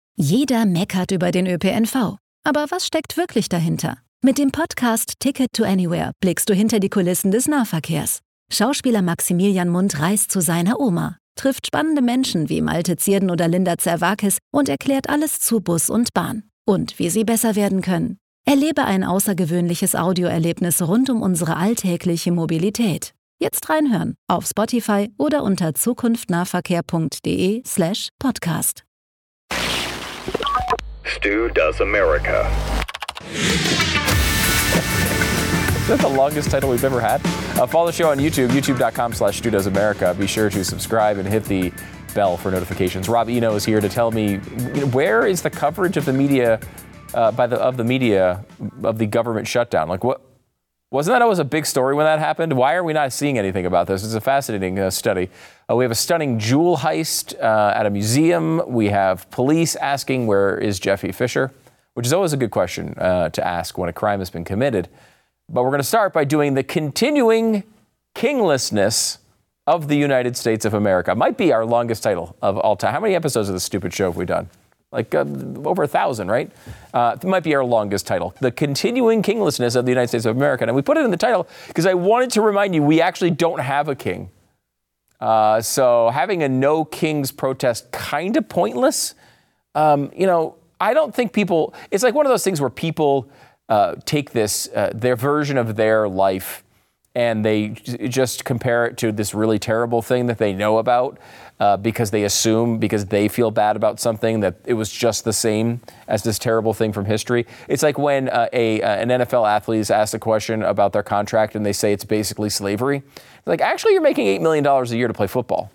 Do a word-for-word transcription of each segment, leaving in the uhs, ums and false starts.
Jeder meckert über den Ö P N V. Aber was steckt wirklich dahinter? Mit dem Podcast Ticket to Anywhere blickst du hinter die Kulissen des Nahverkehrs. Schauspieler Maximilian Mundt reist zu seiner Oma, trifft spannende Menschen wie Malte Zierden oder Linda Zerwakis und erklärt alles zu Bus und Bahn. Und wie sie besser werden können. Erlebe ein außergewöhnliches Audioerlebnis rund um unsere alltägliche Mobilität. Jetzt reinhören auf Spotify oder unter zukunftnahverkehr.de slash podcast. Stu Does America. Is that the longest title we've ever had? Uh, follow the show on YouTube, youtube.com slash Stu Does America. Be sure to subscribe and hit the bell for notifications. Rob Eno is here to tell me, where is the coverage of the media, uh, by the of the media, of the government shutdown? Like, what? Wasn't that always a big story when that happened? Why are we not seeing anything about this? It's a fascinating uh, study. Uh, we have a stunning jewel heist uh, at a museum. We have police asking, where is Jeffy Fisher? Which is always a good question uh, to ask when a crime has been committed. But we're going to start by doing the continuing kinglessness of the United States of America. Might be our longest title of all time. How many episodes of this stupid show have we done? Like uh, over a thousand, right? Uh, it might be our longest title. The continuing kinglessness of the United States of America. And we put it in the title because I wanted to remind you we actually don't have a king. Uh, so having a no kings protest kind of pointless. Um, you know, I don't think people, it's like one of those things where people uh, take this, uh, their version of their life and they j- just compare it to this really terrible thing that they know about. Uh, because they assume, because they feel bad about something, that it was just the same as this terrible thing from history. It's like when uh, a uh, an N F L athlete is asked a question about their contract and they say it's basically slavery. Like, actually, you're making eight million dollars a year to play football.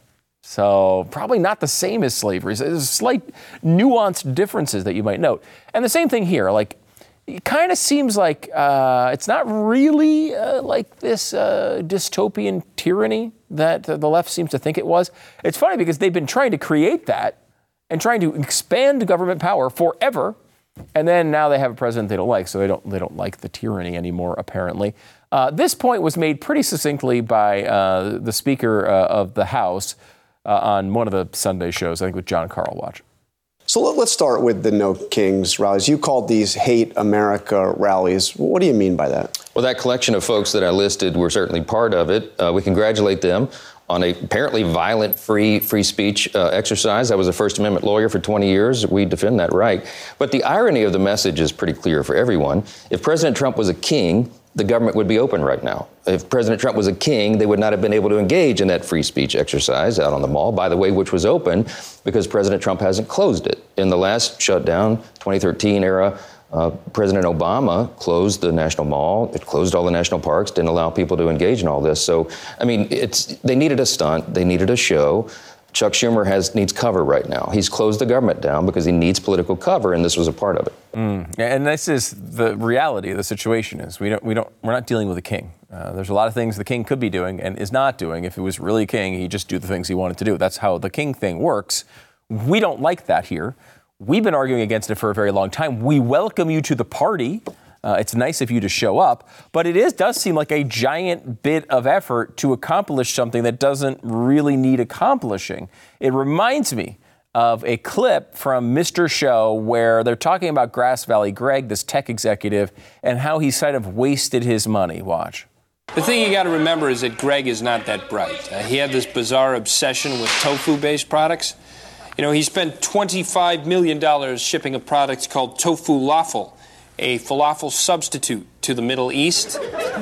So probably not the same as slavery. So there's slight nuanced differences that you might note. And the same thing here. Like, it kind of seems like uh, it's not really uh, like this uh, dystopian tyranny that the left seems to think it was. It's funny because they've been trying to create that and trying to expand government power forever. And then now they have a president they don't like, so they don't they don't like the tyranny anymore, apparently. Uh, this point was made pretty succinctly by uh, the Speaker uh, of the House uh, on one of the Sunday shows, I think with John Carl. Watch. So let's start with the No Kings rallies. You called these Hate America rallies. What do you mean by that? Well, that collection of folks that I listed were certainly part of it. Uh, we congratulate them on a apparently violent free free speech uh, exercise. I was a First Amendment lawyer for twenty years. We defend that right. But the irony of the message is pretty clear for everyone. If President Trump was a king, the government would be open right now. If President Trump was a king, they would not have been able to engage in that free speech exercise out on the mall, by the way, which was open because President Trump hasn't closed it. In the last shutdown, twenty thirteen era, uh, President Obama closed the National Mall. It closed all the national parks, didn't allow people to engage in all this. So, I mean, it's they needed a stunt. They needed a show. Chuck Schumer has needs cover right now. He's closed the government down because he needs political cover, and this was a part of it. Mm. And this is the reality of the situation: is we don't we don't we're not dealing with a king. Uh, there's a lot of things the king could be doing and is not doing. If he was really king, he'd just do the things he wanted to do. That's how the king thing works. We don't like that here. We've been arguing against it for a very long time. We welcome you to the party. Uh, it's nice of you to show up, but it is does seem like a giant bit of effort to accomplish something that doesn't really need accomplishing. It reminds me of a clip from Mister Show where they're talking about Grass Valley Greg, this tech executive, and how he kind of wasted his money. Watch. The thing you got to remember is that Greg is not that bright. Uh, he had this bizarre obsession with tofu-based products. You know, he spent twenty-five million dollars shipping a product called tofu lawful, a falafel substitute to the Middle East.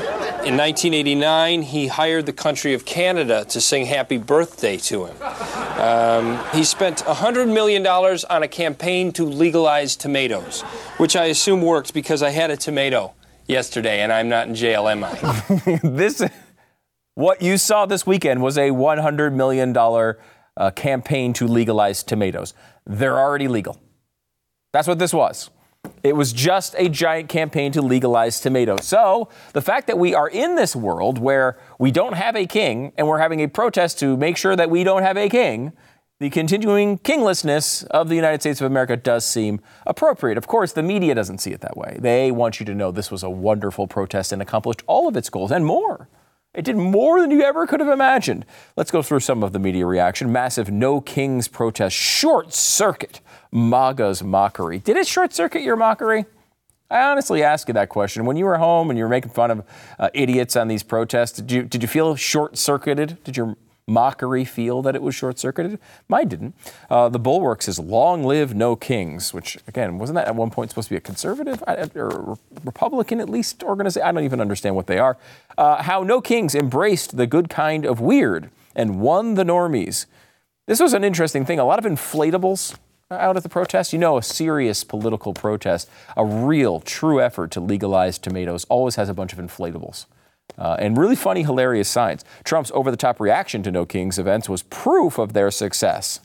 In nineteen eighty-nine, he hired the country of Canada to sing happy birthday to him. Um, he spent one hundred million dollars on a campaign to legalize tomatoes, which I assume worked because I had a tomato yesterday and I'm not in jail, am I? This, what you saw this weekend was a one hundred million dollars uh, campaign to legalize tomatoes. They're already legal. That's what this was. It was just a giant campaign to legalize tomatoes. So the fact that we are in this world where we don't have a king and we're having a protest to make sure that we don't have a king, the continuing kinglessness of the United States of America does seem appropriate. Of course, the media doesn't see it that way. They want you to know this was a wonderful protest and accomplished all of its goals and more. It did more than you ever could have imagined. Let's go through some of the media reaction. Massive No Kings protest short circuit MAGA's mockery. Did it short circuit your mockery? I honestly ask you that question. When you were home and you were making fun of uh, idiots on these protests, did you did you feel short circuited? Did your mockery feel that it was short-circuited? Mine didn't. Uh, the Bulwark says, long live No Kings, which, again, wasn't that at one point supposed to be a conservative or Republican, at least, organization? I don't even understand what they are. Uh, how No Kings embraced the good kind of weird and won the normies. This was an interesting thing. A lot of inflatables out at the protest. You know, a serious political protest, a real, true effort to legalize tomatoes always has a bunch of inflatables. Uh, and really funny, hilarious signs. Trump's over-the-top reaction to No Kings events was proof of their success.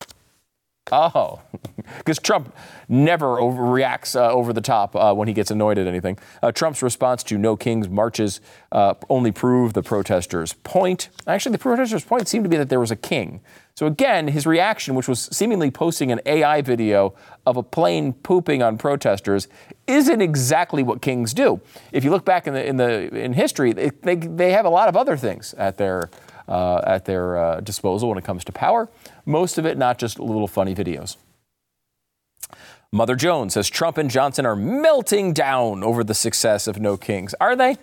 Oh, because Trump never overreacts uh, over the top uh, when he gets annoyed at anything. Uh, Trump's response to No Kings marches uh, only proved the protesters' point. Actually, the protesters' point seemed to be that there was a king. So again, his reaction, which was seemingly posting an A I video of a plane pooping on protesters, isn't exactly what kings do. If you look back in the in the in history, they they, they have a lot of other things at their uh, at their uh, disposal when it comes to power. Most of it not just little funny videos. Mother Jones says Trump and Johnson are melting down over the success of No Kings. Are they?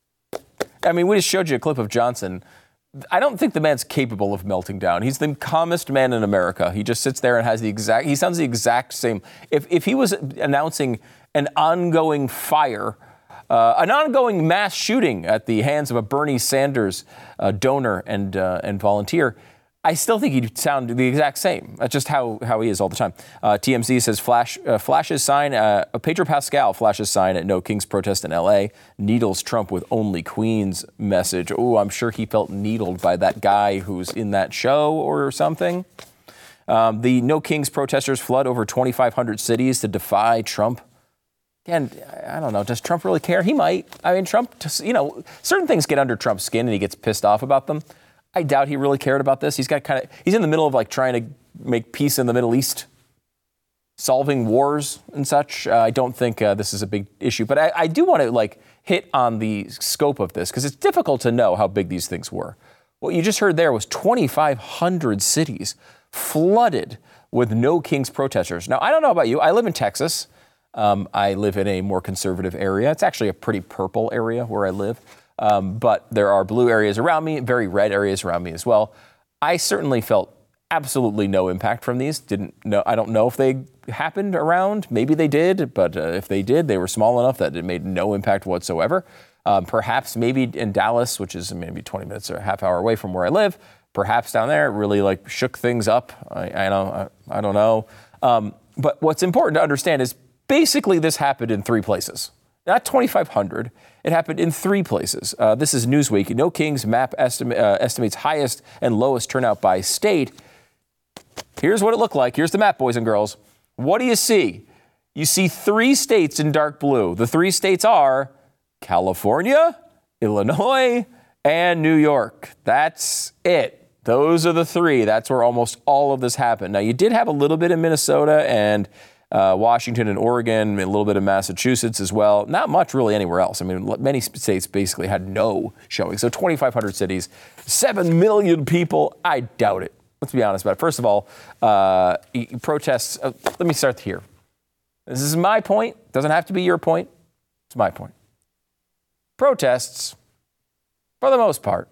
I mean, we just showed you a clip of Johnson. I don't think the man's capable of melting down. He's the calmest man in America. He just sits there and has the exact, he sounds the exact same. If if he was announcing an ongoing fire, uh, an ongoing mass shooting at the hands of a Bernie Sanders uh, donor and uh, and volunteer, I still think he'd sound the exact same. That's just how, how he is all the time. Uh, T M Z says flash uh, flashes sign, uh, Pedro Pascal flashes sign at No Kings protest in L A, needles Trump with only Queens message. Oh, I'm sure he felt needled by that guy who's in that show or something. Um, the No Kings protesters flood over twenty-five hundred cities to defy Trump. Again, I don't know. Does Trump really care? He might. I mean, Trump, you know, certain things get under Trump's skin and he gets pissed off about them. I doubt he really cared about this. He's got kind of, he's in the middle of like trying to make peace in the Middle East, solving wars and such. Uh, I don't think uh, this is a big issue, but I, I do want to like hit on the scope of this because it's difficult to know how big these things were. What you just heard there was twenty-five hundred cities flooded with No Kings protesters. Now, I don't know about you. I live in Texas. Um, I live in a more conservative area. It's actually a pretty purple area where I live. Um, but there are blue areas around me, very red areas around me as well. I certainly felt absolutely no impact from these. Didn't know. I don't know if they happened around. Maybe they did, but uh, if they did, they were small enough that it made no impact whatsoever. Um, perhaps maybe in Dallas, which is maybe twenty minutes or a half hour away from where I live, perhaps down there it really like shook things up. I, I don't. I, I don't know. Um, but what's important to understand is basically this happened in three places. Not twenty-five hundred. It happened in three places. Uh, this is Newsweek. No Kings map estima- uh, estimates highest and lowest turnout by state. Here's what it looked like. Here's the map, boys and girls. What do you see? You see three states in dark blue. The three states are California, Illinois, and New York. That's it. Those are the three. That's where almost all of this happened. Now, you did have a little bit in Minnesota and Uh, Washington and Oregon, a little bit of Massachusetts as well. Not much really anywhere else. I mean, many states basically had no showing. So twenty-five hundred cities, seven million people. I doubt it. Let's be honest about it. First of all, uh, protests. Uh, let me start here. This is my point. Doesn't have to be your point. It's my point. Protests, for the most part,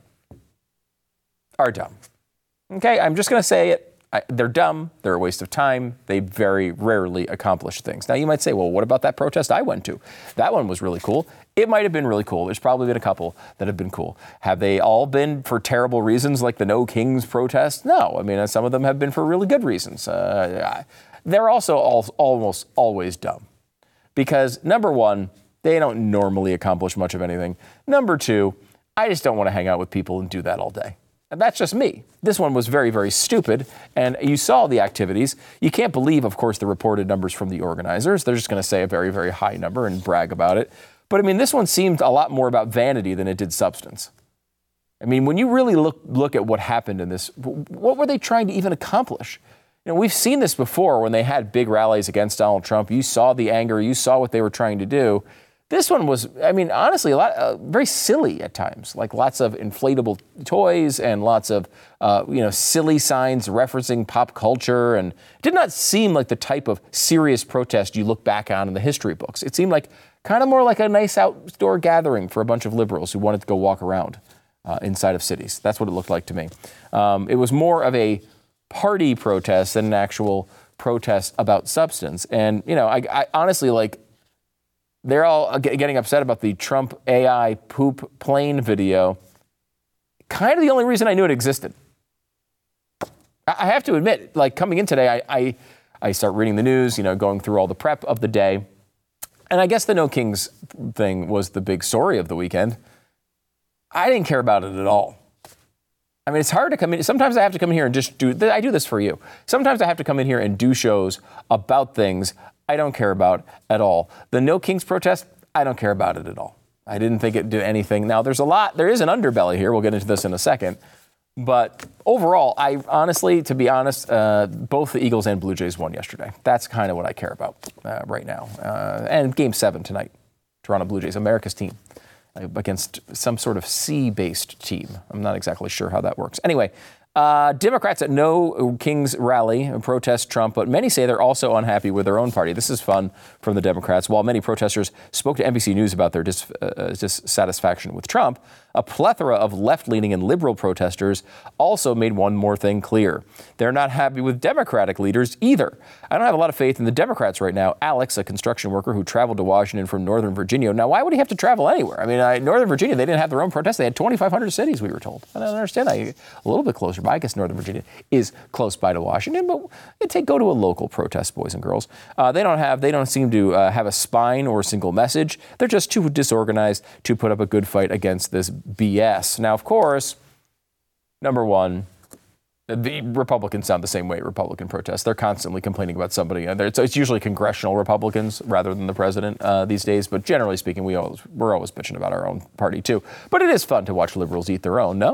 are dumb. Okay, I'm just going to say it. I, they're dumb. They're a waste of time. They very rarely accomplish things. Now, you might say, well, what about that protest I went to? That one was really cool. It might have been really cool. There's probably been a couple that have been cool. Have they all been for terrible reasons like the No Kings protest? No. I mean, some of them have been for really good reasons. Uh, they're also all, almost always dumb because, number one, they don't normally accomplish much of anything. Number two, I just don't want to hang out with people and do that all day. And that's just me. This one was very, very stupid. And you saw the activities. You can't believe, of course, the reported numbers from the organizers. They're just going to say a very, very high number and brag about it. But I mean, this one seemed a lot more about vanity than it did substance. I mean, when you really look look at what happened in this, what were they trying to even accomplish? You know, we've seen this before when they had big rallies against Donald Trump. You saw the anger. You saw what they were trying to do. This one was, I mean, honestly, a lot, uh, very silly at times. Like lots of inflatable toys and lots of, uh, you know, silly signs referencing pop culture, and it did not seem like the type of serious protest you look back on in the history books. It seemed like kind of more like a nice outdoor gathering for a bunch of liberals who wanted to go walk around uh, inside of cities. That's what it looked like to me. Um, it was more of a party protest than an actual protest about substance. And, you know, I, I honestly, like, they're all getting upset about the Trump A I poop plane video. Kind of the only reason I knew it existed. I have to admit, like coming in today, I, I, I start reading the news, you know, going through all the prep of the day. And I guess the No Kings thing was the big story of the weekend. I didn't care about it at all. I mean, it's hard to come in. Sometimes I have to come in here and just do, I do this for you. Sometimes I have to come in here and do shows about things I don't care about at all. The No Kings protest, I don't care about it at all. I didn't think it did anything. Now, there's a lot, there is an underbelly here. We'll get into this in a second. But overall, I honestly, to be honest, uh, both the Eagles and Blue Jays won yesterday. That's kind of what I care about uh, right now. Uh, and game seven tonight, Toronto Blue Jays, America's team, uh, against some sort of sea-based team. I'm not exactly sure how that works. Anyway, Uh, Democrats at No Kings rally protest Trump, but many say they're also unhappy with their own party. This is fun from the Democrats. While many protesters spoke to N B C News about their dis- uh, dissatisfaction with Trump, a plethora of left-leaning and liberal protesters also made one more thing clear. They're not happy with Democratic leaders either. I don't have a lot of faith in the Democrats right now. Alex, a construction worker who traveled to Washington from Northern Virginia. Now, why would he have to travel anywhere? I mean, I, Northern Virginia, they didn't have their own protests. They had twenty-five hundred cities, we were told. I don't understand that. A little bit closer by. I guess Northern Virginia is close by to Washington, but take, go to a local protest, boys and girls. Uh, they don't have, they don't seem to uh, have a spine or a single message. They're just too disorganized to put up a good fight against this B S. Now, of course, number one, the Republicans sound the same way at Republican protests. They're constantly complaining about somebody. It's, it's usually congressional Republicans rather than the president uh, these days. But generally speaking, we always, we're always bitching about our own party, too. But it is fun to watch liberals eat their own, no?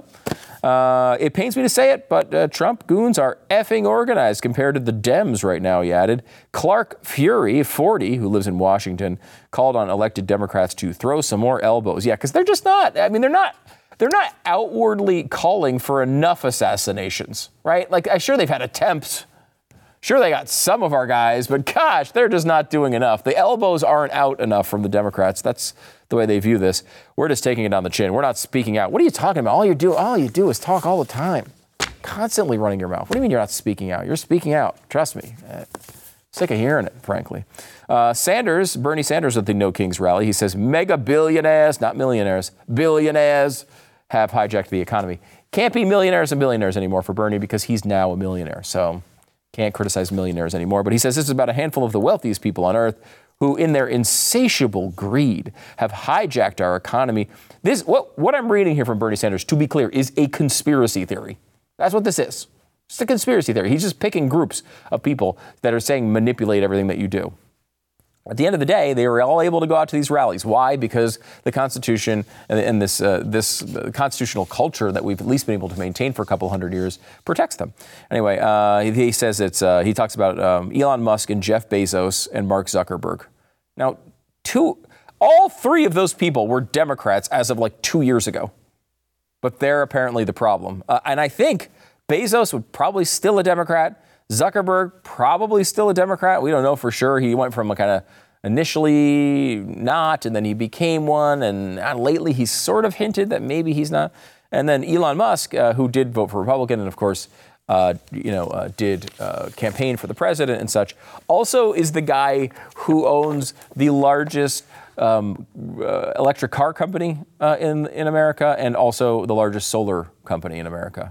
Uh, it pains me to say it, but uh, Trump goons are effing organized compared to the Dems right now, he added. Clark Fury, forty, who lives in Washington, called on elected Democrats to throw some more elbows. Yeah, because they're just not, I mean, they're not. They're not outwardly calling for enough assassinations, right? Like, I'm sure they've had attempts. Sure, they got some of our guys, but gosh, they're just not doing enough. The elbows aren't out enough from the Democrats. That's the way they view this. We're just taking it on the chin. We're not speaking out. What are you talking about? All you do, all you do is talk all the time, constantly running your mouth. What do you mean you're not speaking out? You're speaking out. Trust me. Sick of hearing it, frankly. Uh, Sanders, Bernie Sanders at the No Kings rally, he says mega billionaires, not millionaires, billionaires have hijacked the economy. Can't be millionaires and billionaires anymore for Bernie because he's now a millionaire. So can't criticize millionaires anymore. But he says this is about a handful of the wealthiest people on earth who, in their insatiable greed, have hijacked our economy. This, what, what I'm reading here from Bernie Sanders, to be clear, is a conspiracy theory. That's what this is. It's a conspiracy theory. He's just picking groups of people that are saying manipulate everything that you do. At the end of the day, they were all able to go out to these rallies. Why? Because the Constitution and, and this uh, this uh, constitutional culture that we've at least been able to maintain for a couple hundred years protects them. Anyway, uh, he, he says it's. Uh, he talks about um, Elon Musk and Jeff Bezos and Mark Zuckerberg. Now, two, all three of those people were Democrats as of like two years ago, but they're apparently the problem. Uh, and I think Bezos would probably still a Democrat. Zuckerberg, probably still a Democrat. We don't know for sure. He went from a kind of initially not, and then he became one. And uh, lately he's sort of hinted that maybe he's not. And then Elon Musk, uh, who did vote for Republican and, of course, uh, you know, uh, did uh, campaign for the president and such, also is the guy who owns the largest um, uh, electric car company uh, in, in America and also the largest solar company in America.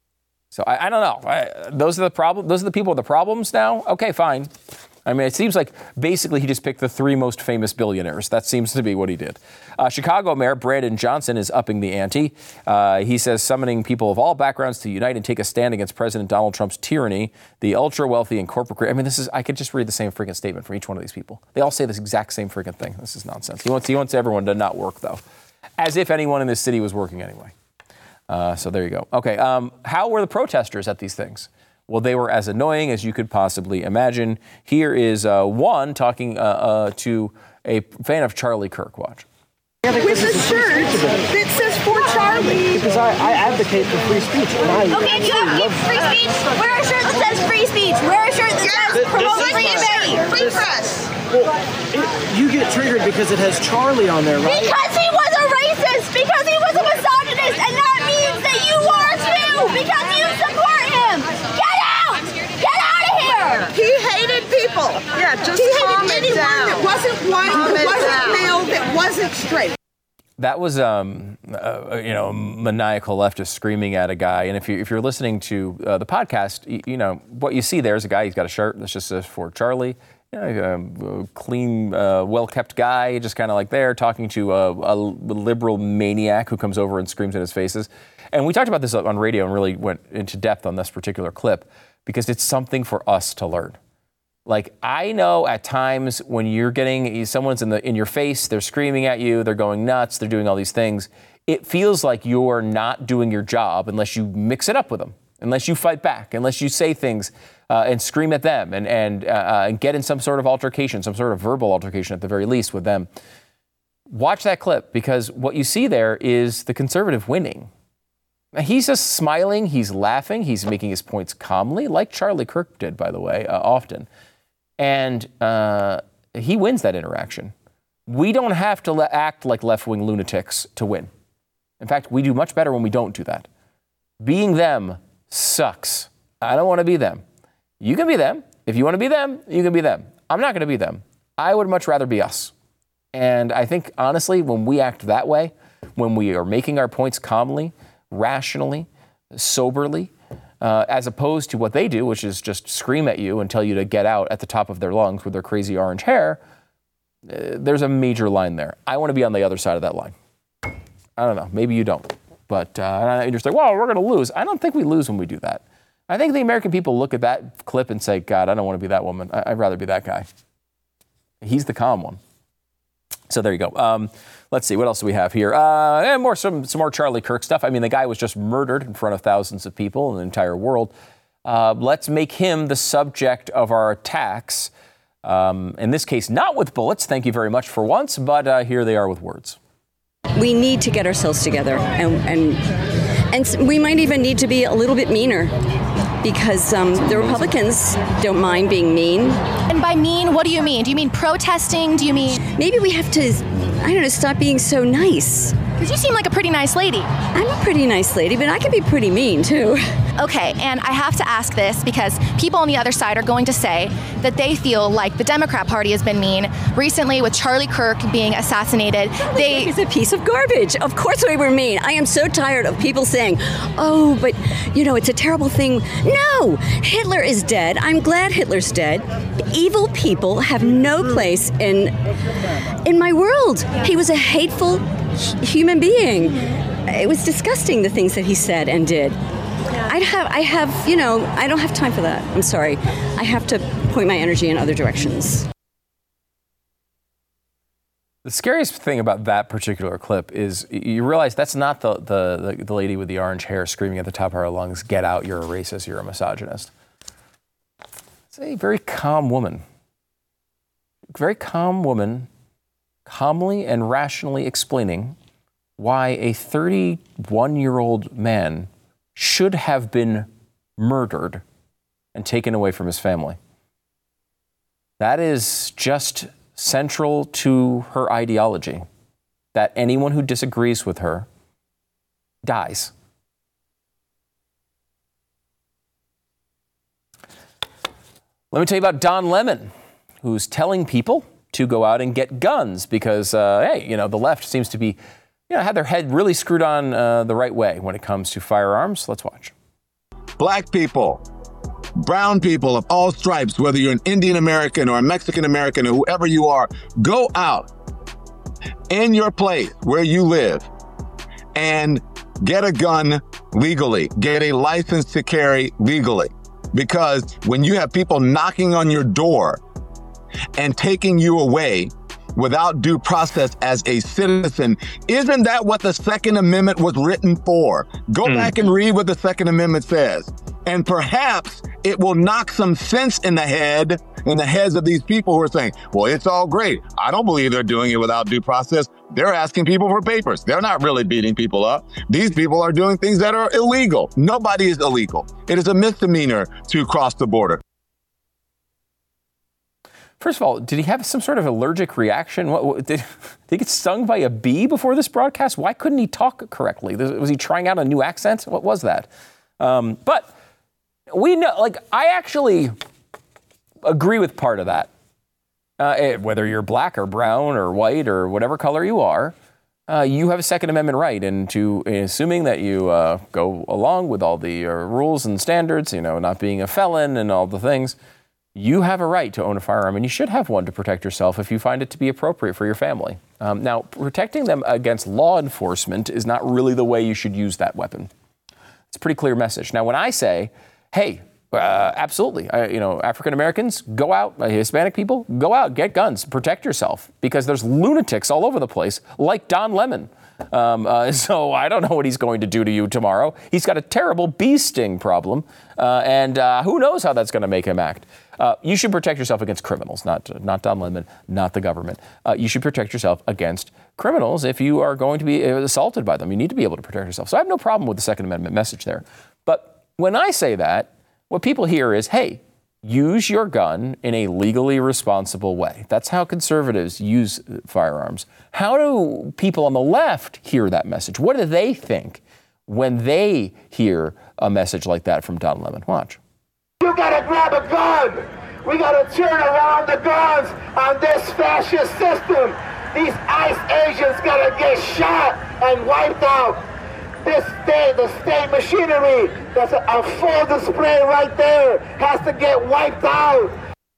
So I, I don't know. I, those are the problem. Those are the people with the problems now. Okay, fine. I mean, it seems like basically he just picked the three most famous billionaires. That seems to be what he did. Uh, Chicago Mayor Brandon Johnson is upping the ante. Uh, he says summoning people of all backgrounds to unite and take a stand against President Donald Trump's tyranny, the ultra wealthy and corporate. I mean, this is. I could just read the same freaking statement from each one of these people. They all say this exact same freaking thing. This is nonsense. He wants. He wants everyone to not work, though, as if anyone in this city was working anyway. Uh, so there you go. Okay, um, how were the protesters at these things? Well, they were as annoying as you could possibly imagine. Here is uh, one talking uh, uh, to a fan of Charlie Kirk. Watch. With a shirt that says for Charlie. Because I, I advocate for free speech. And I okay, do you advocate for free speech? Wear a shirt that says free speech. Wear a shirt that yeah, says promote free debate. Free press. Well, it, you get triggered because it has Charlie on there, right? Because he was a racist. Because he was a misogynist. And that means that you are too. Because you support him. Get out. Get out of here. He hated people. Yeah, just he calm hated anyone down. That wasn't white, that wasn't male, that wasn't straight. That was, um, uh, you know, maniacal leftist screaming at a guy. And if you if you're listening to uh, the podcast, you, you know what you see there is a guy. He's got a shirt that's just says for Charlie. You know, a clean, uh, well-kept guy, just kind of like there talking to a, a liberal maniac who comes over and screams in his faces. And we talked about this on radio and really went into depth on this particular clip because it's something for us to learn. Like, I know at times when you're getting, someone's in the in your face, they're screaming at you, they're going nuts, they're doing all these things. It feels like you're not doing your job unless you mix it up with them, unless you fight back, unless you say things uh, and scream at them and, and, uh, and get in some sort of altercation, some sort of verbal altercation at the very least with them. Watch that clip because what you see there is the conservative winning. He's just smiling, he's laughing, he's making his points calmly, like Charlie Kirk did, by the way, uh, often. And uh, he wins that interaction. We don't have to le- act like left-wing lunatics to win. In fact, we do much better when we don't do that. Being them sucks. I don't want to be them. You can be them. If you want to be them, you can be them. I'm not going to be them. I would much rather be us. And I think, honestly, when we act that way, when we are making our points calmly, rationally, soberly, uh, as opposed to what they do, which is just scream at you and tell you to get out at the top of their lungs with their crazy orange hair, uh, there's a major line there. I want to be on the other side of that line. I don't know. Maybe you don't. But uh, you're just like, well, we're going to lose. I don't think we lose when we do that. I think the American people look at that clip and say, God, I don't want to be that woman. I- I'd rather be that guy. He's the calm one. So there you go. Um, let's see. What else do we have here? Uh, and more some, some more Charlie Kirk stuff. I mean, the guy was just murdered in front of thousands of people in the entire world. Uh, let's make him the subject of our attacks. Um, in this case, not with bullets. Thank you very much for once. But uh, here they are with words. We need to get ourselves together. And, and, and we might even need to be a little bit meaner. Because um, the Republicans don't mind being mean. And by mean, what do you mean? Do you mean protesting? Do you mean... Maybe we have to, I don't know, stop being so nice. Because you seem like a pretty nice lady. I'm a pretty nice lady, but I can be pretty mean, too. Okay, and I have to ask this because people on the other side are going to say that they feel like the Democrat Party has been mean. Recently, with Charlie Kirk being assassinated, Charlie they... Kirk is a piece of garbage. Of course we were mean. I am so tired of people saying, oh, but, you know, it's a terrible thing. No, Hitler is dead. I'm glad Hitler's dead. Evil people have no place in, in my world. He was a hateful human being. It was disgusting, the things that he said and did. I have, I have, you know, I don't have time for that. I'm sorry. I have to point my energy in other directions. The scariest thing about that particular clip is you realize that's not the, the, the, the lady with the orange hair screaming at the top of her lungs, get out, you're a racist, you're a misogynist. It's a very calm woman. Very calm woman, calmly and rationally explaining why a thirty-one-year-old man should have been murdered and taken away from his family. That is just central to her ideology, that anyone who disagrees with her dies. Let me tell you about Don Lemon, who's telling people to go out and get guns because, uh, hey, you know, the left seems to be You know, had their head really screwed on uh, the right way when it comes to firearms. Let's watch. Black people, brown people of all stripes, whether you're an Indian American or a Mexican American or whoever you are, go out in your place where you live and get a gun legally, get a license to carry legally. Because when you have people knocking on your door and taking you away without due process as a citizen. Isn't that what the Second Amendment was written for? Go mm. back and read what the Second Amendment says. And perhaps it will knock some sense in the head, in the heads of these people who are saying, well, it's all great. I don't believe they're doing it without due process. They're asking people for papers. They're not really beating people up. These people are doing things that are illegal. Nobody is illegal. It is a misdemeanor to cross the border. First of all, did he have some sort of allergic reaction? What, what, did, did he get stung by a bee before this broadcast? Why couldn't he talk correctly? Was he trying out a new accent? What was that? Um, but we know, like, I actually agree with part of that. Uh, whether you're black or brown or white or whatever color you are, uh, you have a Second Amendment right. And to assuming that you uh, go along with all the uh, rules and standards, you know, not being a felon and all the things, you have a right to own a firearm, and you should have one to protect yourself if you find it to be appropriate for your family. Um, now, protecting them against law enforcement is not really the way you should use that weapon. It's a pretty clear message. Now, when I say, hey, uh, absolutely, uh, you know, African Americans, go out, uh, Hispanic people, go out, get guns, protect yourself, because there's lunatics all over the place, like Don Lemon. Um, uh, so I don't know what he's going to do to you tomorrow. He's got a terrible bee sting problem, uh, and uh, who knows how that's going to make him act. Uh, you should protect yourself against criminals, not not Don Lemon, not the government. Uh, you should protect yourself against criminals if you are going to be assaulted by them. You need to be able to protect yourself. So I have no problem with the Second Amendment message there. But when I say that, what people hear is, hey, use your gun in a legally responsible way. That's how conservatives use firearms. How do people on the left hear that message? What do they think when they hear a message like that from Don Lemon? Watch. You gotta grab a gun. We gotta turn around the guns on this fascist system. These ICE agents gotta get shot and wiped out. This state, the state machinery, that's a, a full display right there, has to get wiped out.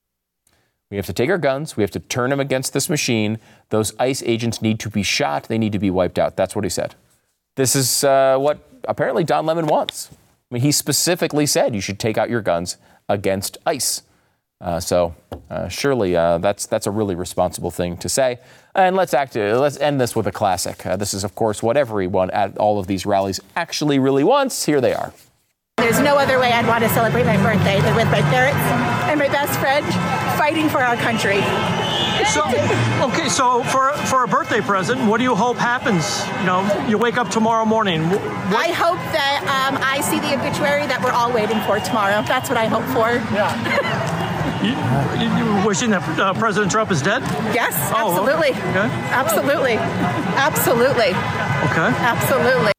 We have to take our guns. We have to turn them against this machine. Those ICE agents need to be shot. They need to be wiped out. That's what he said. This is uh, what apparently Don Lemon wants. I mean, he specifically said you should take out your guns against ICE. Uh, so uh, surely uh, that's that's a really responsible thing to say. And let's act. Uh, let's end this with a classic. Uh, this is, of course, what everyone at all of these rallies actually really wants. Here they are. There's no other way I'd want to celebrate my birthday than with my parents and my best friend fighting for our country. So, okay, so for for a birthday present, what do you hope happens? You know, you wake up tomorrow morning. What? I hope that um, I see the obituary that we're all waiting for tomorrow. That's what I hope for. Yeah. You, you wishing that uh, President Trump is dead? Yes, oh, absolutely. Okay. Absolutely. Absolutely. Okay. Absolutely.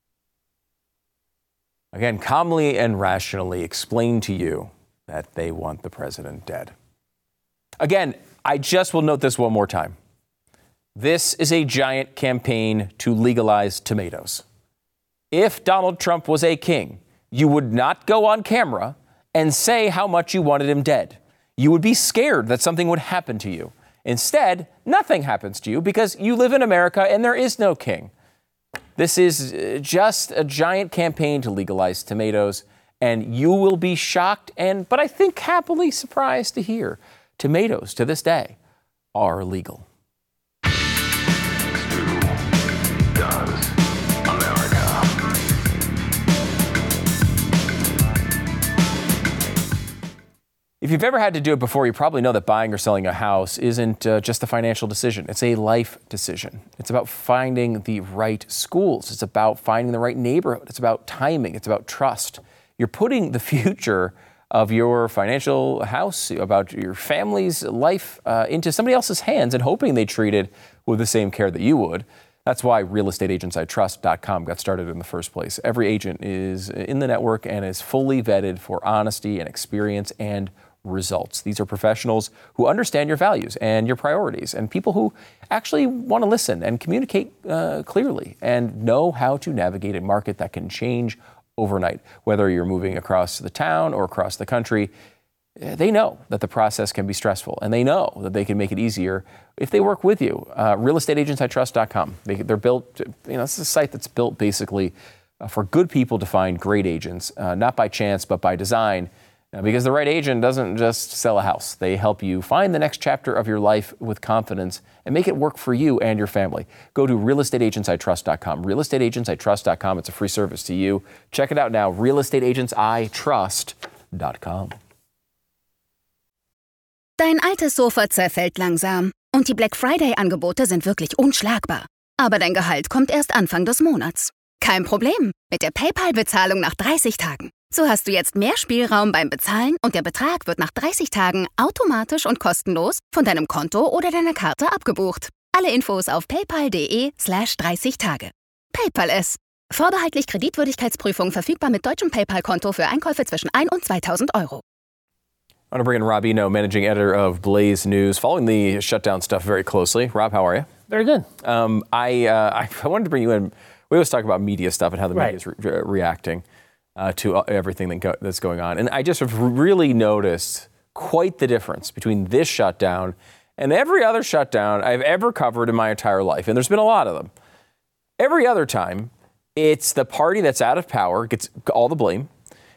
Again, calmly and rationally explain to you that they want the president dead. Again, I just will note this one more time. This is a giant campaign to legalize tomatoes. If Donald Trump was a king, you would not go on camera and say how much you wanted him dead. You would be scared that something would happen to you. Instead, nothing happens to you because you live in America and there is no king. This is just a giant campaign to legalize tomatoes, and you will be shocked and, but I think happily surprised to hear tomatoes to this day are illegal. If you've ever had to do it before, you probably know that buying or selling a house isn't uh, just a financial decision. It's a life decision. It's about finding the right schools. It's about finding the right neighborhood. It's about timing. It's about trust. You're putting the future of your financial house, about your family's life, uh, into somebody else's hands and hoping they treat it with the same care that you would. That's why real estate agents I trust dot com got started in the first place. Every agent is in the network and is fully vetted for honesty and experience and results. These are professionals who understand your values and your priorities, and people who actually want to listen and communicate uh, clearly and know how to navigate a market that can change overnight. Whether you're moving across the town or across the country, they know that the process can be stressful, and they know that they can make it easier if they work with you. Uh, real estate agents I trust dot com. They, they're built, you know, this is a site that's built basically uh, for good people to find great agents, uh, not by chance, but by design. Now, because the right agent doesn't just sell a house. They help you find the next chapter of your life with confidence and make it work for you and your family. Go to real estate agents I trust dot com. real estate agents I trust dot com. It's a free service to you. Check it out now. real estate agents I trust dot com. Dein altes Sofa zerfällt langsam und die Black Friday-Angebote sind wirklich unschlagbar. Aber dein Gehalt kommt erst Anfang des Monats. Kein Problem mit der PayPal-Bezahlung nach dreißig Tagen. So hast du jetzt mehr Spielraum beim Bezahlen und der Betrag wird nach dreißig Tagen automatisch und kostenlos von deinem Konto oder deiner Karte abgebucht. Alle Infos auf paypal.de slash 30 Tage. PayPal es. Vorbehaltlich Kreditwürdigkeitsprüfung verfügbar mit deutschem PayPal-Konto für Einkäufe zwischen ein und zweitausend Euro. I want to bring in Rob Eno, managing editor of Blaze News, following the shutdown stuff very closely. Rob, how are you? Very good. Um, I, uh, I wanted to bring you in. We always talk about media stuff and how the right. media is re- reacting. Uh, to everything that go, that's going on. And I just have really noticed quite the difference between this shutdown and every other shutdown I've ever covered in my entire life. And there's been a lot of them. Every other time, it's the party that's out of power gets all the blame.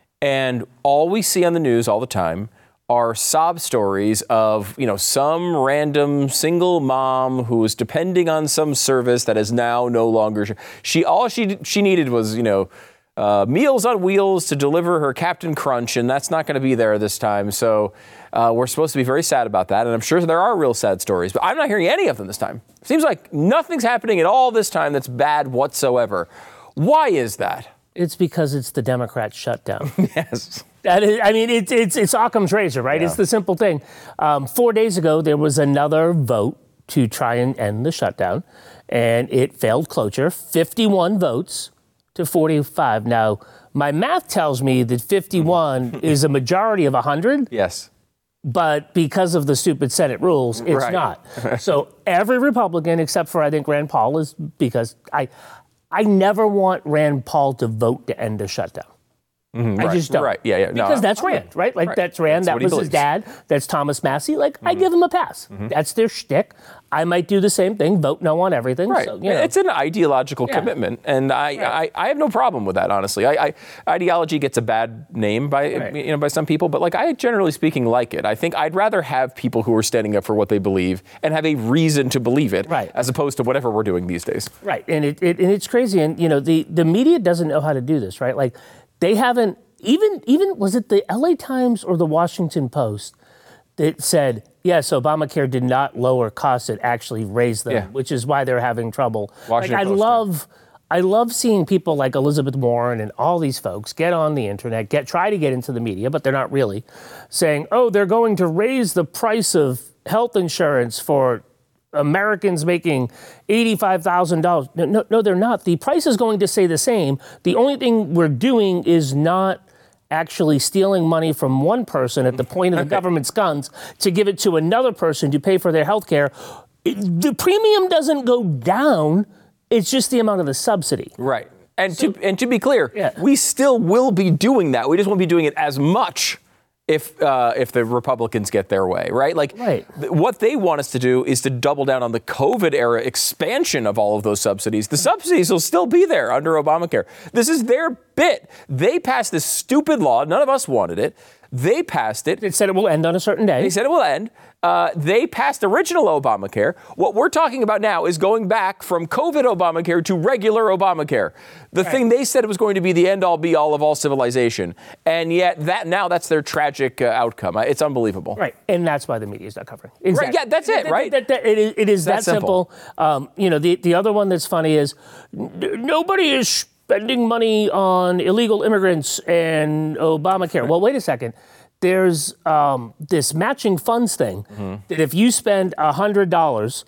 And all we see on the news all the time are sob stories of, you know, some random single mom who was depending on some service that is now no longer. She all she she needed was, you know, Uh, Meals on Wheels to deliver her Captain Crunch, and that's not going to be there this time. So uh, we're supposed to be very sad about that, and I'm sure there are real sad stories, but I'm not hearing any of them this time. Seems like nothing's happening at all this time that's bad whatsoever. Why is that? It's because it's the Democrat shutdown. Yes. That is, I mean, it's it's it's Occam's razor, right? Yeah. It's the simple thing. Um, four days ago, there was another vote to try and end the shutdown, and it failed cloture. fifty-one votes to forty-five. Now, my math tells me that fifty-one is a majority of one hundred. Yes. But because of the stupid Senate rules, it's right. not. So every Republican, except for I think Rand Paul, is because I, I never want Rand Paul to vote to end a shutdown. Mm-hmm, I right. just don't. Right. Yeah. Yeah. No, because that's okay. Rand, right? Like right. that's Rand. That's that was his dad. That's Thomas Massey. Like mm-hmm. I give him a pass. Mm-hmm. That's their shtick. I might do the same thing. Vote no on everything. Right. So, you know. It's an ideological Yeah. commitment, and I, Right. I, I have no problem with that. Honestly, I, I ideology gets a bad name by Right. you know by some people, but like I generally speaking like it. I think I'd rather have people who are standing up for what they believe and have a reason to believe it, Right. as opposed to whatever we're doing these days. Right. And it, it and it's crazy. And you know the the media doesn't know how to do this. Right. Like they haven't. Even, even was it the L A Times or the Washington Post that said, yes, Obamacare did not lower costs, it actually raised them, Yeah. which is why they're having trouble. Washington like, I Post, love, I love seeing people like Elizabeth Warren and all these folks get on the internet, get try to get into the media, but they're not really, saying, oh, they're going to raise the price of health insurance for Americans making eighty-five thousand dollars. No, no, no, they're not. The price is going to stay the same. The only thing we're doing is not actually stealing money from one person at the point of the government's guns to give it to another person to pay for their health care. The premium doesn't go down. It's just the amount of the subsidy. Right. And so, to and to be clear, yeah. we still will be doing that. We just won't be doing it as much if uh, if the Republicans get their way, right? Like right. Th- what they want us to do is to double down on the COVID era expansion of all of those subsidies. The subsidies will still be there under Obamacare. This is their bit. They passed this stupid law. None of us wanted it. They passed it. It said it will end on a certain day. They said it will end. Uh, they passed original Obamacare. What we're talking about now is going back from COVID Obamacare to regular Obamacare. The right. thing they said was going to be the end-all, be-all of all civilization. And yet that now that's their tragic uh, outcome. It's unbelievable. Right. And that's why the media is not covering. Exactly. Right. Yeah, that's it, right? That, that, that, it is, it is that, that simple. simple. Um, you know, the, the other one that's funny is n- nobody is spending money on illegal immigrants and Obamacare. Well, wait a second. There's um, this matching funds thing mm-hmm. that if you spend one hundred dollars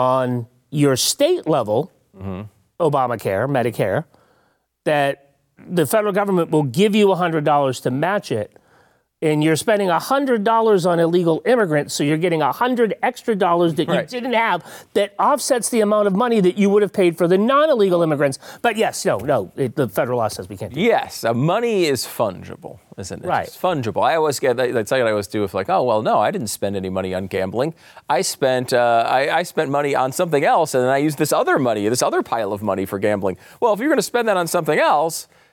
on your state level mm-hmm. Obamacare, Medicare, that the federal government will give you one hundred dollars to match it. And you're spending one hundred dollars on illegal immigrants, so you're getting one hundred extra dollars that right. you didn't have that offsets the amount of money that you would have paid for the non-illegal immigrants. But yes, no, no, it, the federal law says we can't do Yes, uh, money is fungible, isn't it? Right. It's fungible. I always get, that's what I always do, if like, oh, well, no, I didn't spend any money on gambling. I spent, uh, I, I spent money on something else, and then I used this other money, this other pile of money for gambling. Well, if you're going to spend that on something else,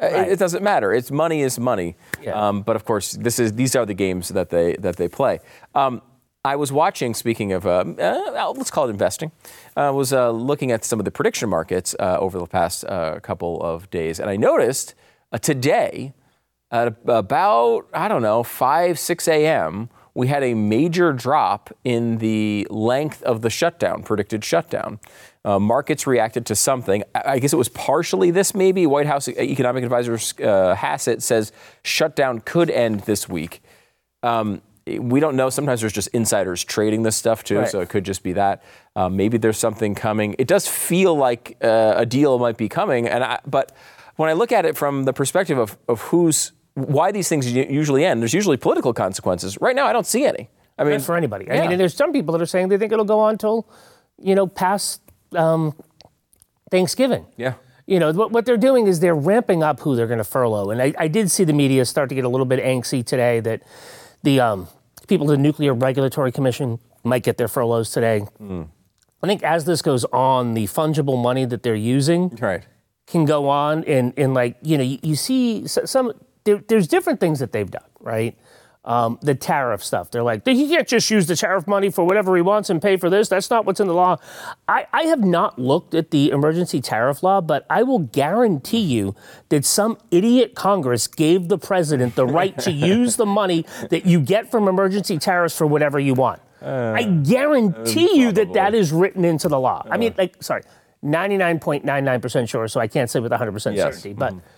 Right. It, it doesn't matter. It's money is money. Yeah. Um, but of course, this is these are the games that they that they play. Um, I was watching, speaking of, uh, uh, let's call it investing, I uh, was uh, looking at some of the prediction markets uh, over the past uh, couple of days. And I noticed uh, today, at about, I don't know, five, six a.m., we had a major drop in the length of the shutdown, predicted shutdown. Uh, markets reacted to something. I guess it was partially this maybe. White House economic advisor uh, Hassett says shutdown could end this week. Um, We don't know. Sometimes there's just insiders trading this stuff, too, right. So it could just be that. Uh, maybe there's something coming. It does feel like uh, a deal might be coming. And I, But when I look at it from the perspective of, of who's why these things usually end, there's usually political consequences. Right now, I don't see any. I mean, Not for anybody. Yeah. I mean, there's some people that are saying they think it'll go on till, you know, past um, Thanksgiving. Yeah. You know, what, what they're doing is they're ramping up who they're going to furlough. And I, I did see the media start to get a little bit angsty today that the um, people at the Nuclear Regulatory Commission might get their furloughs today. Mm. I think as this goes on, the fungible money that they're using right. can go on. And, and like, you know, you, you see some, there, there's different things that they've done, right? Um, the tariff stuff. They're like, he can't just use the tariff money for whatever he wants and pay for this. That's not what's in the law. I, I have not looked at the emergency tariff law, but I will guarantee you that some idiot Congress gave the president the right to use the money that you get from emergency tariffs for whatever you want. Uh, I guarantee uh, you that that is written into the law. Uh, I mean, like, sorry, ninety-nine point nine nine percent sure, so I can't say with one hundred percent yes. certainty, but... Mm-hmm.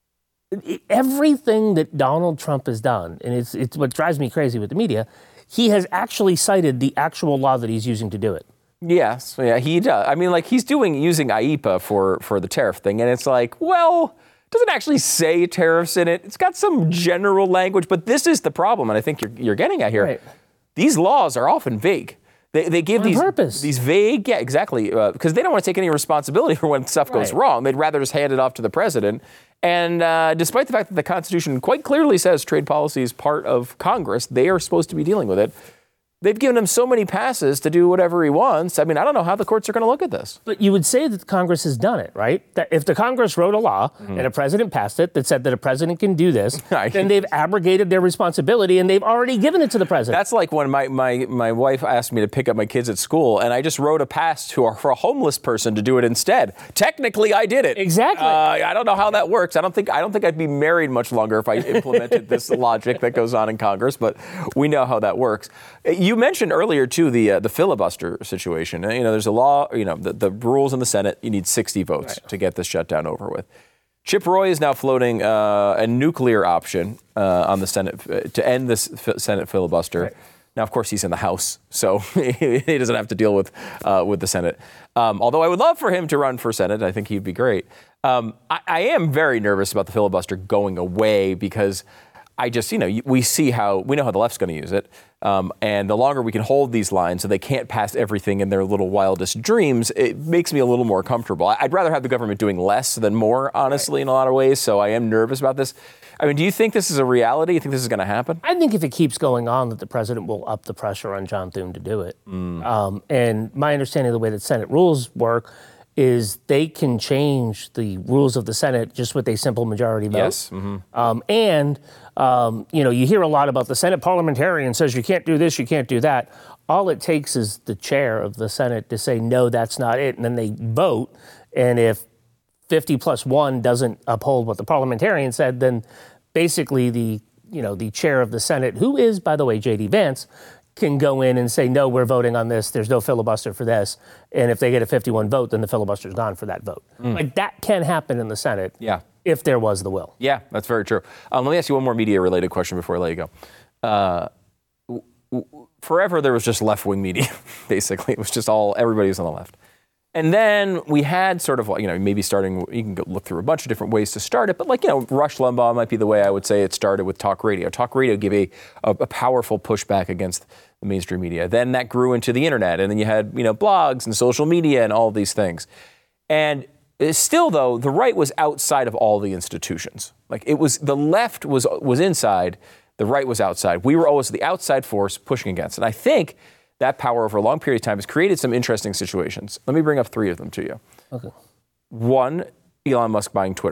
Everything that Donald Trump has done, and it's it's what drives me crazy with the media, he has actually cited the actual law that he's using to do it. Yes, yeah, he does. I mean, like he's doing using I E P A for for the tariff thing, and it's like, well, it doesn't actually say tariffs in it. It's got some general language, but this is the problem, and I think you're you're getting at here. Right. These laws are often vague. They they give On these purpose. these vague, yeah, exactly, uh, because they don't want to take any responsibility for when stuff goes Right. wrong. They'd rather just hand it off to the president. And uh, despite the fact that the Constitution quite clearly says trade policy is part of Congress, they are supposed to be dealing with it. They've given him so many passes to do whatever he wants. I mean, I don't know how the courts are going to look at this. But you would say that Congress has done it, right? That if the Congress wrote a law mm-hmm. and a president passed it that said that a president can do this, then they've abrogated their responsibility and they've already given it to the president. That's like when my, my, my wife asked me to pick up my kids at school, and I just wrote a pass to a, for a homeless person to do it instead. Technically, I did it. Exactly. Uh, I don't know how that works. I don't think I don't think I'd be married much longer if I implemented this logic that goes on in Congress, but we know how that works. You mentioned earlier too, the uh, the filibuster situation. You know, there's a law, you know, the, the rules in the Senate, you need sixty votes right. to get this shutdown over with. Chip Roy is now floating uh, a nuclear option uh, on the Senate uh, to end this f- Senate filibuster. Right. Now, of course, he's in the House, so he doesn't have to deal with uh, with the Senate. Um, although I would love for him to run for Senate. I think he'd be great. Um, I, I am very nervous about the filibuster going away because I just, you know, we see how, we know how the left's going to use it. Um, and the longer we can hold these lines so they can't pass everything in their little wildest dreams, it makes me a little more comfortable. I'd rather have the government doing less than more, honestly, right. in a lot of ways. So I am nervous about this. I mean, do you think this is a reality? You think this is going to happen? I think if it keeps going on, that the president will up the pressure on John Thune to do it. Mm. Um, and my understanding of the way that Senate rules work is they can change the rules of the Senate just with a simple majority vote. Yes. Mm-hmm. Um, and, um, you know, you hear a lot about the Senate parliamentarian says you can't do this, you can't do that. All it takes is the chair of the Senate to say, no, that's not it. And then they vote. And if fifty plus one doesn't uphold what the parliamentarian said, then basically the, you know, the chair of the Senate, who is, by the way, J D Vance, can go in and say, no, we're voting on this. There's no filibuster for this. And if they get a fifty-one vote, then the filibuster's gone for that vote. Mm. Like that can happen in the Senate yeah. if there was the will. Yeah, that's very true. Um, let me ask you one more media-related question before I let you go. Uh, w- w- forever, there was just left-wing media, basically. It was just all, everybody was on the left. And then we had sort of, you know, maybe starting, you can go look through a bunch of different ways to start it, but like, you know, Rush Limbaugh might be the way I would say it started with talk radio. Talk radio gave a, a, a powerful pushback against the mainstream media. Then that grew into the internet, and then you had, you know, blogs and social media and all of these things. And still, though, the right was outside of all the institutions. Like it was, the left was was inside, the right was outside. We were always the outside force pushing against. And I think that power over a long period of time has created some interesting situations. Let me bring up three of them to you. Okay. One, Elon Musk buying Twitter.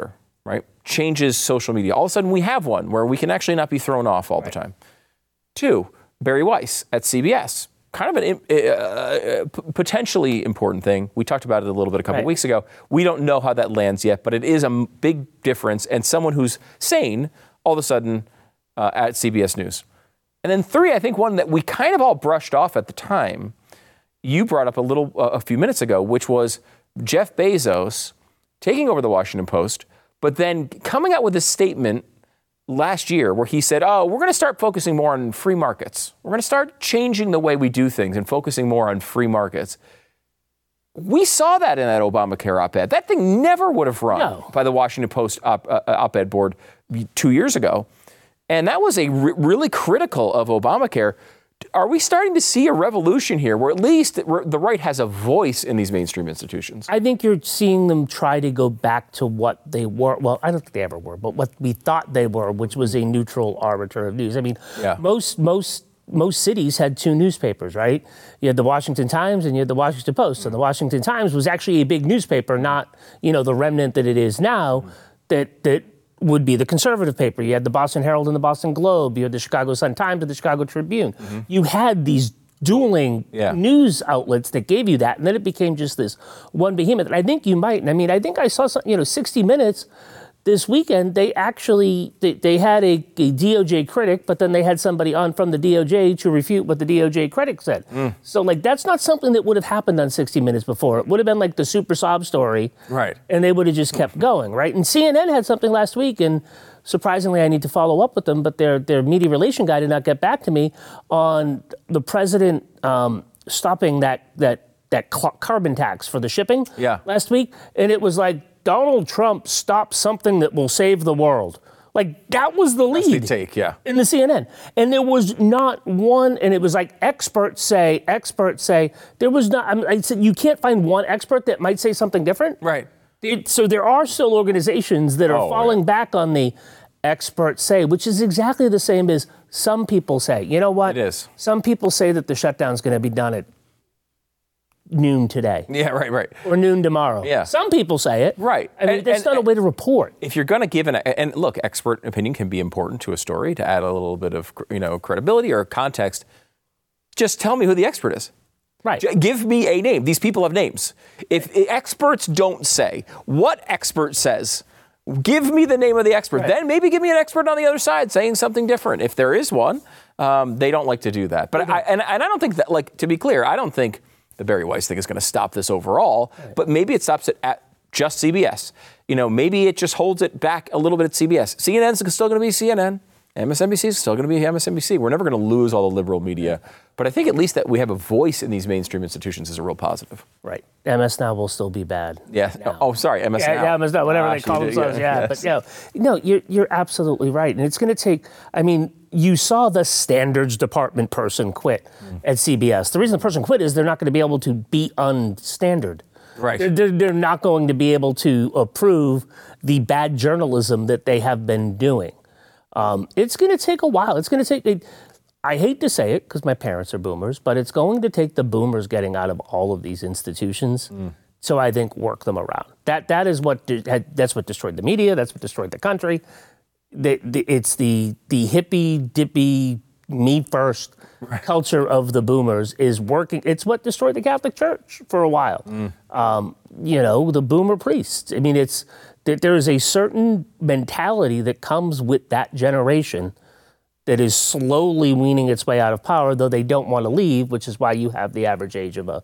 right, changes social media. All of a sudden, we have one where we can actually not be thrown off all right. the time. Two, Barry Weiss at C B S. Kind of an uh, p- potentially important thing. We talked about it a little bit a couple right. weeks ago. We don't know how that lands yet, but it is a m- big difference. And someone who's sane, all of a sudden, uh, at C B S News. And then three, I think one that we kind of all brushed off at the time, you brought up a little, uh, a few minutes ago, which was Jeff Bezos taking over the Washington Post, but then coming out with a statement last year where he said, oh, we're going to start focusing more on free markets. We're going to start changing the way we do things and focusing more on free markets. We saw that in that Obamacare op-ed. That thing never would have run no. by the Washington Post op- uh, op-ed board two years ago. And that was a re- really critical of Obamacare. Are we starting to see a revolution here where at least the right has a voice in these mainstream institutions? I think you're seeing them try to go back to what they were. Well, I don't think they ever were, but what we thought they were, which was a neutral arbiter of news. I mean, yeah. most most most cities had two newspapers, right? You had the Washington Times and you had the Washington Post. And the Washington Times was actually a big newspaper, not, you know, the remnant that it is now, that that would be the conservative paper. You had the Boston Herald and the Boston Globe. You had the Chicago Sun-Times and the Chicago Tribune. Mm-hmm. You had these dueling yeah. news outlets that gave you that, and then it became just this one behemoth. And I think you might, and I mean, I think I saw some, you know, sixty minutes this weekend, they actually, they, they had a, a D O J critic, but then they had somebody on from the D O J to refute what the D O J critic said. Mm. So, like, that's not something that would have happened on sixty minutes before. It would have been like the super sob story. Right. And they would have just kept going, right? And C N N had something last week, and surprisingly, I need to follow up with them, but their, their media relation guy did not get back to me on the president um, stopping that, that, that carbon tax for the shipping yeah. last week. And it was like, Donald Trump stopped something that will save the world. Like, that was the lead. That's the take, yeah. In the C N N. And there was not one, and it was like experts say, experts say. There was not, I, mean, I said, you can't find one expert that might say something different. Right. It, so there are still organizations that are oh, falling yeah. back on the experts say, which is exactly the same as some people say. You know what? It is. Some people say that the shutdown's going to be done at noon today. Yeah, right, right. Or noon tomorrow. Yeah. Some people say it. Right. I mean, and, that's and, not a way to report. If you're going to give an, and look, expert opinion can be important to a story to add a little bit of, you know, credibility or context. Just tell me who the expert is. Right. Give me a name. These people have names. If experts don't say, what expert says, give me the name of the expert. Right. Then maybe give me an expert on the other side saying something different. If there is one, um, they don't like to do that. But I, and, and I don't think that, like, to be clear, I don't think the Barry Weiss thing is going to stop this overall, right. but maybe it stops it at just C B S. You know, maybe it just holds it back a little bit at C B S. C N N's still going to be C N N. M S N B C is still going to be M S N B C. We're never going to lose all the liberal media. But I think at least that we have a voice in these mainstream institutions is a real positive. Right. M S Now will still be bad. Yeah. Now. Oh, sorry. M S yeah, Now. Yeah, M S Now, whatever Gosh, they call themselves. Yeah. yeah. Yes. But you know, no, you're, you're absolutely right. And it's going to take, I mean, you saw the standards department person quit mm. at C B S. The reason the person quit is they're not going to be able to be unstandard. Right. They're, they're, they're not going to be able to approve the bad journalism that they have been doing. Um, it's going to take a while. It's going to take, a, I hate to say it because my parents are boomers, but it's going to take the boomers getting out of all of these institutions mm. to, I think, work them around. That That is what, that's what destroyed the media. That's what destroyed the country. The, the, it's the the hippie, dippy, me first right. culture of the boomers is working. It's what destroyed the Catholic Church for a while. Mm. Um, you know, the boomer priests. I mean, it's that there is a certain mentality that comes with that generation that is slowly weaning its way out of power, though they don't want to leave, which is why you have the average age of a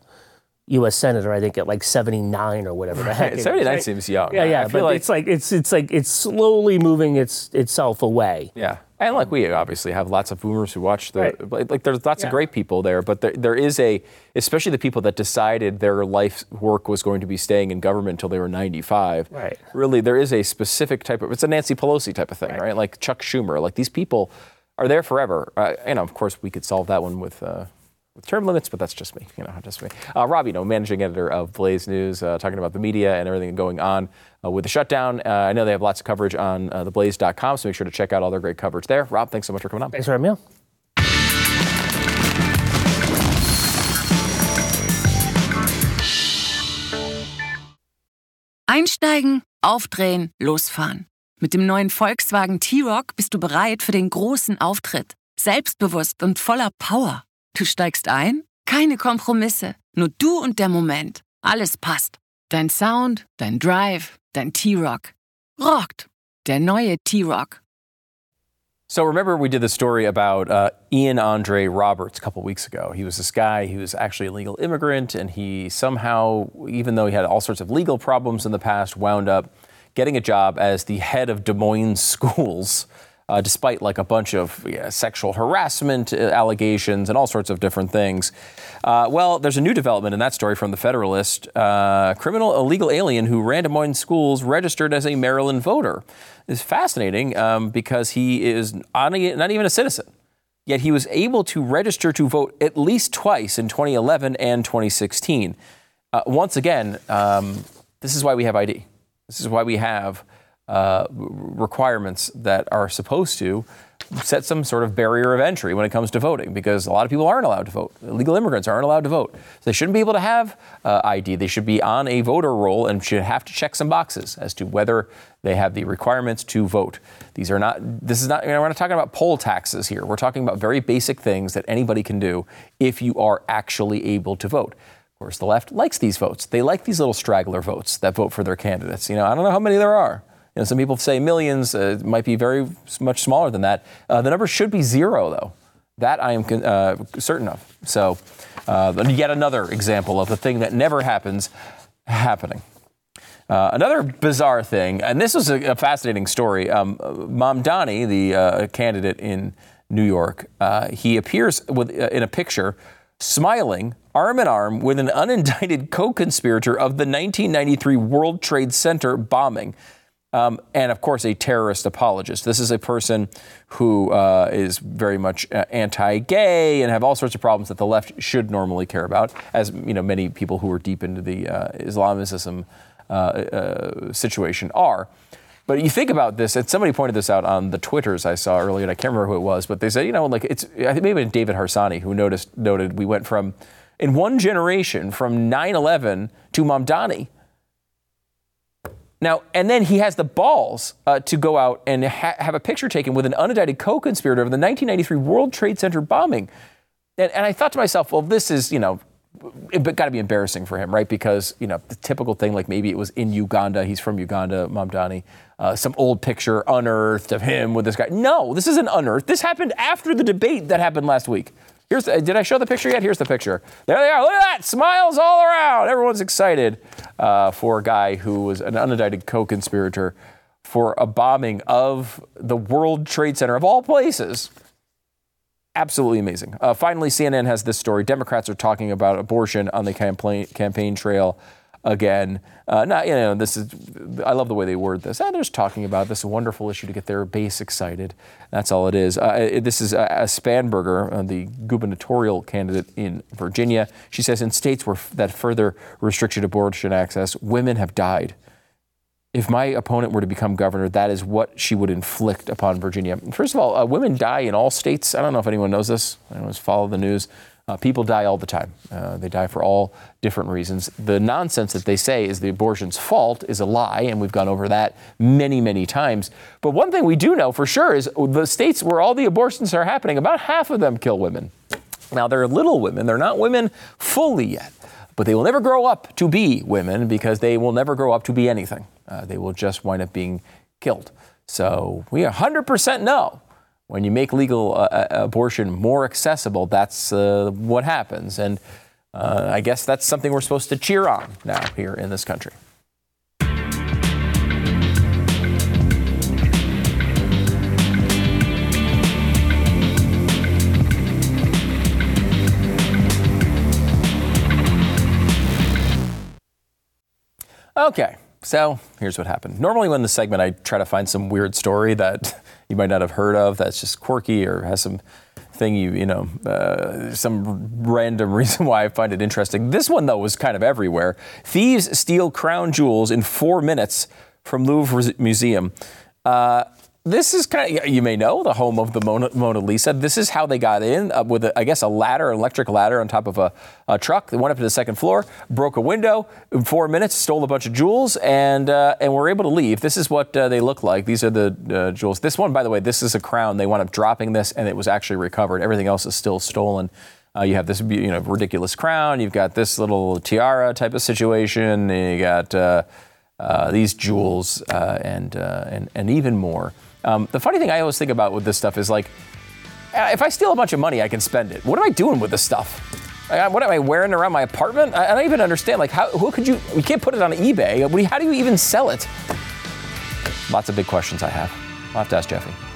U S senator, I think, at like seventy-nine or whatever the heck. seventy-nine right? seems young. Yeah, yeah, I feel but like it's like it's it's like it's slowly moving its itself away. Yeah, and like we obviously have lots of boomers who watch the right. like. There's lots yeah. of great people there, but there there is a, especially the people that decided their life's work was going to be staying in government until they were ninety-five. Right. Really, there is a specific type of. It's a Nancy Pelosi type of thing, right? right? Like Chuck Schumer. Like these people are there forever. Uh, you know, of course, we could solve that one with. Uh, With term limits, but that's just me, you know, just me. Uh, Rob, you know, managing editor of Blaze News, uh, talking about the media and everything going on uh, with the shutdown. Uh, I know they have lots of coverage on uh, the blaze dot com, so make sure to check out all their great coverage there. Rob, thanks so much for coming on. Thanks for having me on. Einsteigen, aufdrehen, losfahren. Mit dem neuen Volkswagen T-Roc bist du bereit für den großen Auftritt. Selbstbewusst und voller Power. Du steigst ein? Keine Kompromisse. Nur du und der Moment. Alles passt. Dein Sound, dein Drive, dein T-Roc. Rockt. Der neue T-Roc. So remember we did the story about uh, Ian Andre Roberts a couple weeks ago. He was this guy who was actually a legal immigrant, and he somehow, even though he had all sorts of legal problems in the past, wound up getting a job as the head of Des Moines schools, uh, despite like a bunch of yeah, sexual harassment allegations and all sorts of different things. Uh, well, there's a new development in that story from the Federalist. Uh, criminal illegal alien who ran Des Moines schools registered as a Maryland voter. It's fascinating um, because he is not even a citizen. Yet he was able to register to vote at least twice in twenty eleven and twenty sixteen. Uh, once again, um, this is why we have I D. This is why we have uh, requirements that are supposed to set some sort of barrier of entry when it comes to voting, because a lot of people aren't allowed to vote. Illegal immigrants aren't allowed to vote. So they shouldn't be able to have uh, I D. They should be on a voter roll and should have to check some boxes as to whether they have the requirements to vote. These are not, this is not, you know, we're not talking about poll taxes here. We're talking about very basic things that anybody can do if you are actually able to vote. Of course, the left likes these votes. They like these little straggler votes that vote for their candidates. You know, I don't know how many there are. You know, some people say millions. Uh, it might be very much smaller than that. Uh, the number should be zero, though. That I am uh, certain of. So, uh, yet another example of the thing that never happens happening. Uh, another bizarre thing, and this was a, a fascinating story. Um, Mamdani, the uh, candidate in New York, uh, he appears with, uh, in a picture smiling, arm in arm, with an unindicted co-conspirator of the nineteen ninety-three World Trade Center bombing. Um, and, of course, a terrorist apologist. This is a person who uh, is very much uh, anti-gay and have all sorts of problems that the left should normally care about, as you know, many people who are deep into the uh, Islamism uh, uh, situation are. But you think about this, and somebody pointed this out on the Twitters I saw earlier, and I can't remember who it was, but they said, you know, like it's, I think maybe David Harsani, who noticed, noted we went from, in one generation, from nine eleven to Mamdani. Now, and then he has the balls uh, to go out and ha- have a picture taken with an unindicted co-conspirator of the nineteen ninety-three World Trade Center bombing. And, and I thought to myself, well, this is, you know, it got to be embarrassing for him, right? Because, you know, the typical thing, like maybe it was in Uganda. He's from Uganda, Mamdani. Uh, some old picture unearthed of him with this guy. No, this isn't unearthed. This happened after the debate that happened last week. Here's the, did I show the picture yet? Here's the picture. There they are. Look at that. Smiles all around. Everyone's excited uh, for a guy who was an unindicted co-conspirator for a bombing of the World Trade Center, of all places. Absolutely amazing. Uh, finally, C N N has this story. Democrats are talking about abortion on the campaign campaign trail again. Uh, not, you know, this is, I love the way they word this. Ah, they're just talking about this, a wonderful issue to get their base excited. That's all it is. Uh, it, this is uh, Spanberger, uh, the gubernatorial candidate in Virginia. She says in states where f- that further restricted abortion access, women have died. If my opponent were to become governor, that is what she would inflict upon Virginia. First of all, uh, women die in all states. I don't know if anyone knows this. Anyone's followed the news. Uh, people die all the time. Uh, they die for all different reasons. The nonsense that they say is the abortion's fault is a lie, and we've gone over that many, many times. But one thing we do know for sure is the states where all the abortions are happening, about half of them kill women. Now, they're little women. They're not women fully yet, but they will never grow up to be women because they will never grow up to be anything. Uh, they will just wind up being killed. So we one hundred percent know. When you make legal uh, abortion more accessible, that's uh, what happens. And uh, I guess that's something we're supposed to cheer on now here in this country. Okay, so here's what happened. Normally when in the segment I try to find some weird story that you might not have heard of, that's just quirky or has some thing you, you know, uh, some random reason why I find it interesting. This one, though, was kind of everywhere. Thieves steal crown jewels in four minutes from Louvre Museum. Uh, this is kind of, you may know, the home of the Mona, Mona Lisa. This is how they got in uh, with, a, I guess, a ladder, an electric ladder on top of a, a truck. They went up to the second floor, broke a window in four minutes, stole a bunch of jewels, and uh, and were able to leave. This is what uh, they look like. These are the uh, jewels. This one, by the way, this is a crown. They wound up dropping this, and it was actually recovered. Everything else is still stolen. Uh, you have this, you know, ridiculous crown. You've got this little tiara type of situation. You got uh, uh, these jewels uh, and, uh, and and even more. Um, the funny thing I always think about with this stuff is like, if I steal a bunch of money, I can spend it. What am I doing with this stuff? I, what am I wearing around my apartment? I, I don't even understand. Like, how? Who could you? You can't put it on eBay. How do you even sell it? Lots of big questions I have. I'll have to ask Jeffy.